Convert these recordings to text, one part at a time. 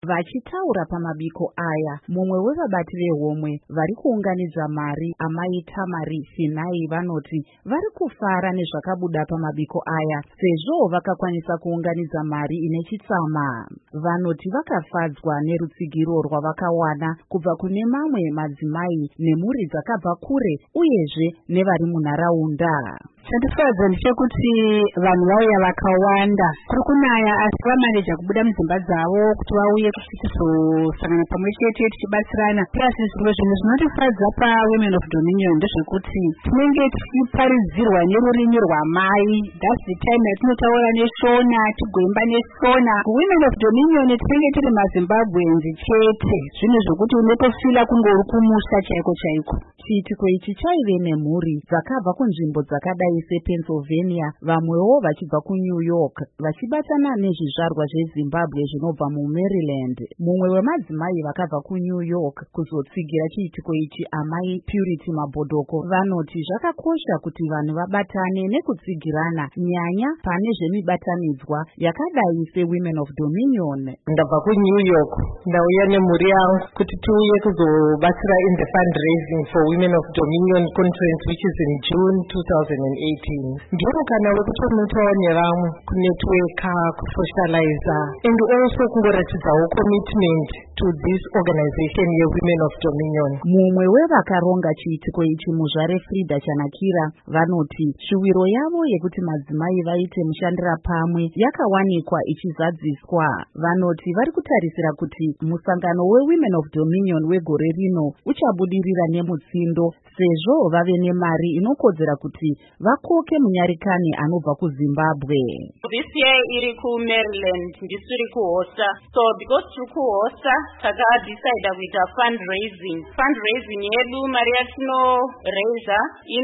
Vachitaura pamabiko aya, mumwe wevabati vehomwe vari kuunganidza mari amai Tamari Sinai vanoti vari kufara nezvakabuda pamabiko aya sezvo vakakwanisa kuunganidza mari ine chitsama. Vanoti vakafadzwa nerutsigiro rwavakawana kubva kune mamwe madzimai nemhuri dzakabva kure uyezve nevari munharaunda. Chandifadza ndechekuti vanhu vauya vakawanda, kuri kunaya asi vamaneja kubuda mudzimba dzavo kuti vauye tichizosangana pamwe chete tichibatsirana. Plus zvimwe zvinhu zvinotifadza paWomen of Dominion ndezvekuti tinenge tichiparidzirwa nerurimi rwamai. That's the time yatinotaura neshona, tigoimba neshona. Women of Dominion tinenge tiri maZimbabweans chete, zvinhu zvokuti unotofila kunge uri kumusha chaiko chaiko. Chiitiko ichi chaive nemhuri dzakabva kunzvimbo dzakadai sePennsylvania, vamwewo vachibva kuNew York, vachibatana nezvizvarwa zveZimbabwe zvinobva muMaryland. Mumwe wemadzimai vakabva kuNew York kuzotsigira chiitiko ichi, amai Purity Mabhodoko, vanoti zvakakosha kuti vanhu vabatane nekutsigirana, nyanya pane zvemibatanidzwa yakadai seWomen of Dominion. Ndabva kuNew York, ndauya nemhuri yangu kuti tiuye kuzobatsira in the fundraising for Women of Dominion conference which is in June 2018. Ndiyo mukana wekuti unotaura nevamwe, kunetworka, kusocializa, and also kungoratidzawo commitment to this organization yeWomen of Dominion. Mumwe wevakaronga chiitiko ichi, muzvare Frida Chanakira, vanoti shuwiro yavo yekuti madzimai vaite mushandira pamwe yakawanikwa ichizadziswa. Vanoti vari kutarisira kuti musangano weWomen of Dominion wegore rino uchabudirira nemutsindo sezvo vave nemari inokodzera kuti vakoke munyarikani anobva kuZimbabwe. This year iri kuMaryland, ndisiri kuHosa. So because tiri kuHosa, takadecide kuita fundraising yedu. Mari yatinoraisa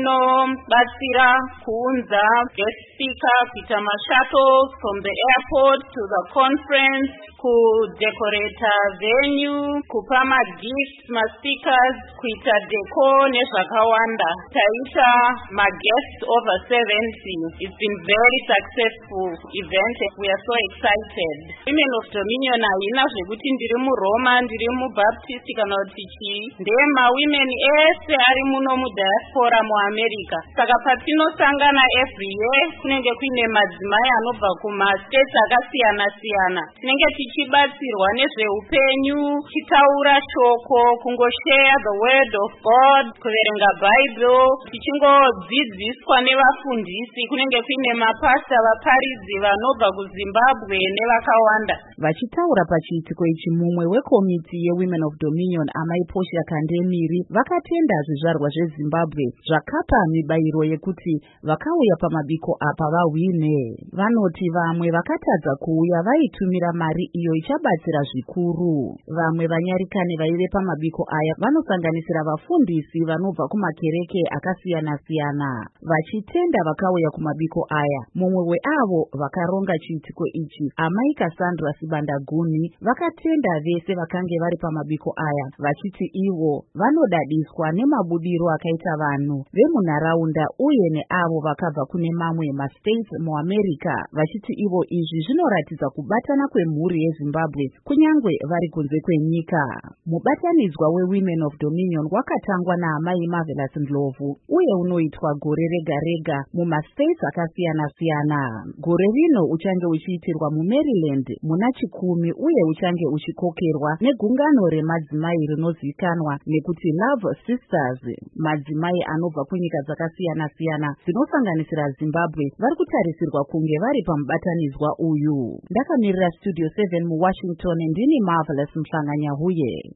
inobatsira kuunza guest speaker, kuita mashuttles from the airport to the conference, kudecorata venue, kupa magifts maspeakers, kuita decor nezvakawanda. Taita maguests over 70. It's been very successful event. We are so excited. Women of Dominion haina zvekuti ndiri muRoma, ndiri muBaptist kana kuti chii. Ndema women ese ari muno mudiaspora muAmerica. Saka patinosangana every year kunenge kuine madzimai anobva kumastates akasiyana siyana. Tinenge tichibatsirwa nezveupenyu, tichitaura shoko, kungoshare the word of God, kuverenga Bible, tichingodzidziswa nevafundisi. Kunenge kuine mapasta, vaparidzi vanobva kuZimbabwe nevakawanda. Vachitaura pachiitiko ichi, mumwe wekomiti yeWomen of Dominion, amai Portia Kandemiri, vakatenda zvizvarwa zveZimbabwe zvakapa mibayiro yekuti vakauya pamabiko apa vahwine. Vanoti vamwe vakatadza kuuya vaitumira mari iyo ichabatsira zvikuru. Vamwe vanyarikani vaive pamabiko aya vanosanganisira vafundisi vanobva kumakereke akasiyana siyana. Vachitenda vakauya kumabiko aya. Mumwe weavo vakaronga chiitiko ichi, amai Cassandra Sibandaguni, vakatenda vese vakange vari pamabiko aya, vachiti ivo vanodadiswa nemabudiro akaita vanhu vemunharaunda uye neavo vakabva kune mamwe mastates muAmerica, vachiti ivo izvi zvinoratidza kubatana kwemhuri yeZimbabwe kunyangwe vari kunze kwenyika. Mubatanidzwa weWomen of Dominion wakatangwa naamai Marvelous Ndlovu uye unoitwa gore rega rega mumastates akasiyana siyana. Gore rino uchange uchiitirwa muMaryland muna Chikumi uye uchange uchikokerwa negungano remadzimai rinozivikanwa nekuti Love Sisters. Madzimai anobva kunyika dzakasiyana siyana dzinosanganisira Zimbabwe vari kutarisirwa kunge vari pamubatanidzwa uyu. Ndakamirira Studio 7 muWashington, ndini Marvelous Mhlanga-Nyahuye.